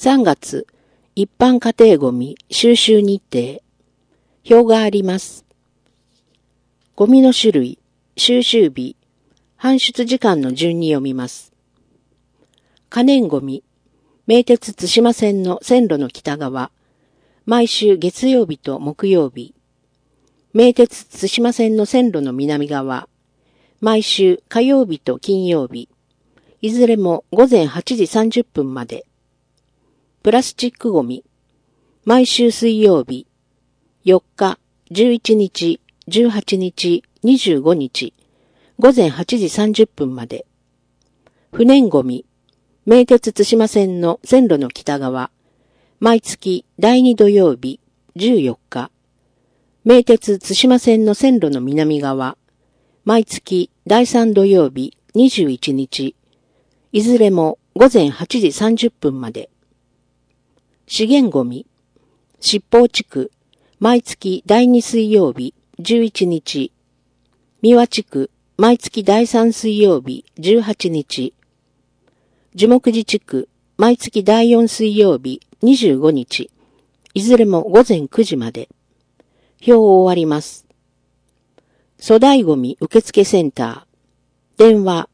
3月、一般家庭ゴミ収集日程。表があります。ゴミの種類、収集日、搬出時間の順に読みます。可燃ゴミ、名鉄津島線の線路の北側、毎週月曜日と木曜日。名鉄津島線の線路の南側、毎週火曜日と金曜日。いずれも午前8時30分まで。プラスチックゴミ、毎週水曜日、4日、11日、18日、25日、午前8時30分まで。不燃ゴミ、名鉄津島線の線路の北側、毎月第2土曜日、14日。名鉄津島線の線路の南側、毎月第3土曜日、21日。いずれも午前8時30分まで。資源ゴミ、七宝地区、毎月第2水曜日、11日。三輪地区、毎月第3水曜日、18日。樹木寺地区、毎月第4水曜日、25日。いずれも午前9時まで。表を終わります。粗大ゴミ受付センター。電話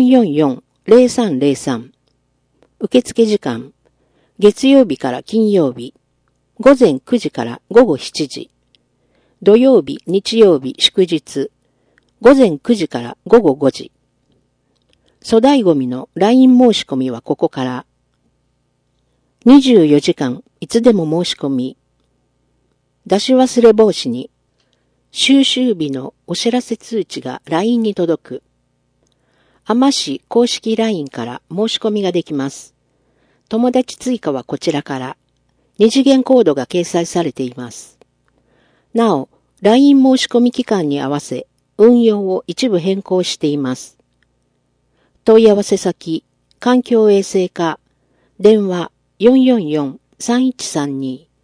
444-0303。受付時間。月曜日から金曜日。午前9時から午後7時。土曜日、日曜日、祝日。午前9時から午後5時。粗大ゴミの LINE 申し込みはここから。24時間いつでも申し込み。出し忘れ防止に、収集日のお知らせ通知が LINE に届く。AMA市公式 LINE から申し込みができます。友達追加はこちらから。二次元コードが掲載されています。なお、LINE 申し込み期間に合わせ、運用を一部変更しています。問い合わせ先、環境衛生課、電話444-3132